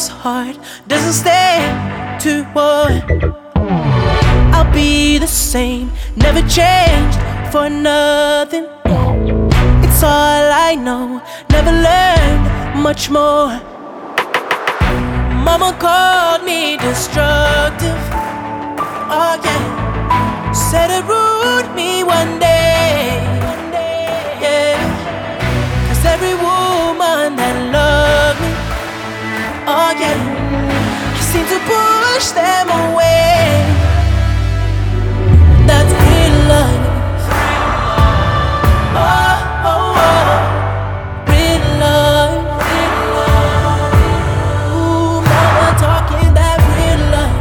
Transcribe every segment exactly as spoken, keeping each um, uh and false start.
this heart doesn't stay to war, I'll be the same, never changed for nothing. It's all I know, never learned much more. Mama called me destructive, oh yeah. Said it ruined me one day, yeah. Cause every woman that loved me, oh yeah, I seem to push them away. That's real love. Oh, oh, oh. Real love, real love. Ooh, mama talking that real love.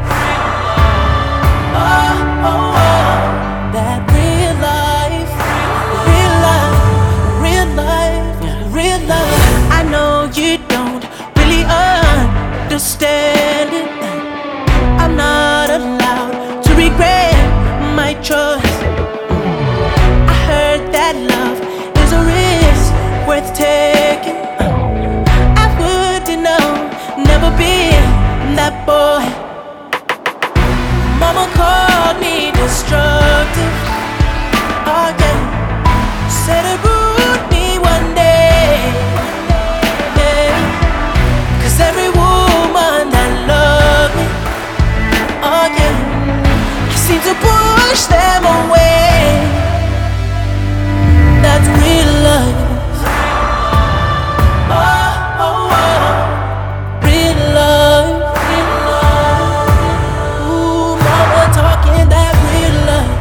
Oh, oh, oh. That real life, real life, real life, real love. I know you don't really understand it. I'm not allowed to regret my choice. I heard that love is a risk worth taking. I wouldn't know, never been that boy. Mama called me destructive, oh yeah. Said it ruined me one day, yeah. Cause every woman that loved me, oh yeah, I seem to push them away. That's real love. Oh, oh, oh. Real love, real love. Ooh, mama talking that real love.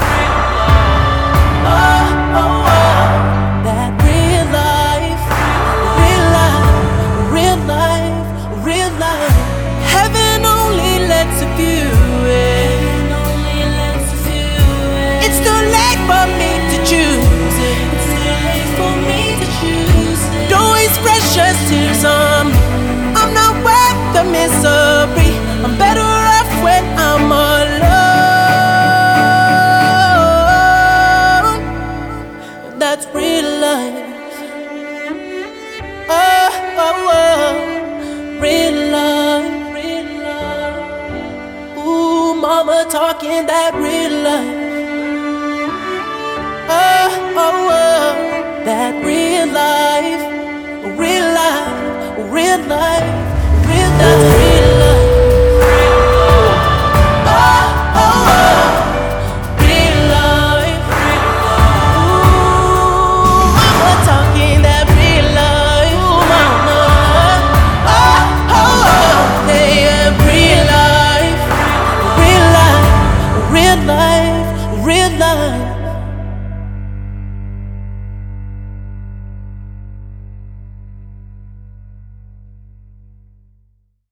Oh, oh, oh. That real life, real life, real life, real life. Heaven only lets a few in. It's too late for me to choose it. It's too late for me to choose it. Don't waste precious tears on me. I'm not worth the misery. I'm better off when I'm alone. That's real life. Oh, oh, oh. Real love, real love. Ooh, mama talking that real life. Oh, oh, oh. That real life, real life, real life, real life.